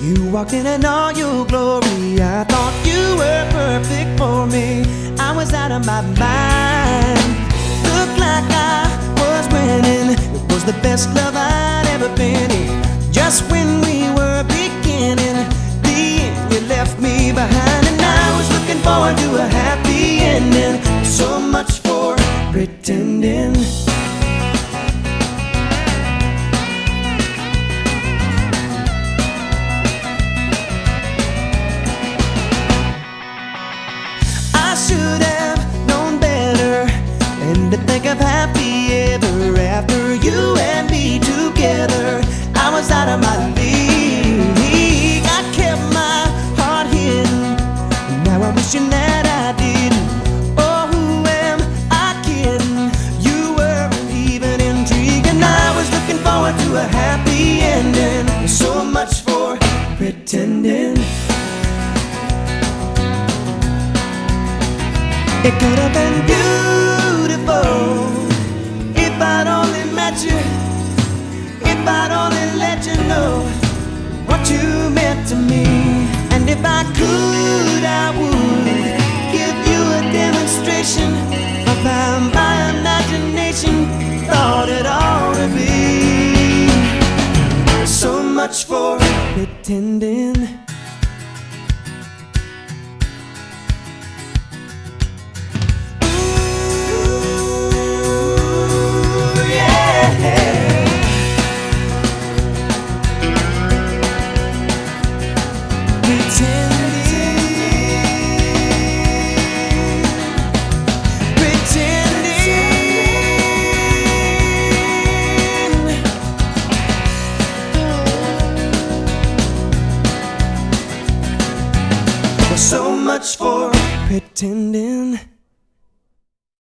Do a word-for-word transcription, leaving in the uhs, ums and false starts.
You walked in in all your glory. I thought you were perfect for me. I was out of my mind. Looked like I was winning. It was the best love I'd ever been in. Just when we were beginning, the end you left me behind. And I was looking forward to a happy ending. So much for pretending. Should have known better than to think of happy ever after. You and me together, I was out of my league. I kept my heart hidden, now I'm wishing that I didn't. Oh, who am I kidding? You weren't even intrigued, and I was looking forward to a happy ending. So much for pretending. It could have been beautiful if I'd only met you, if I'd only let you know what you meant to me. And if I could, I would give you a demonstration of how my imagination thought it ought to be. So much for pretending. So much for pretending.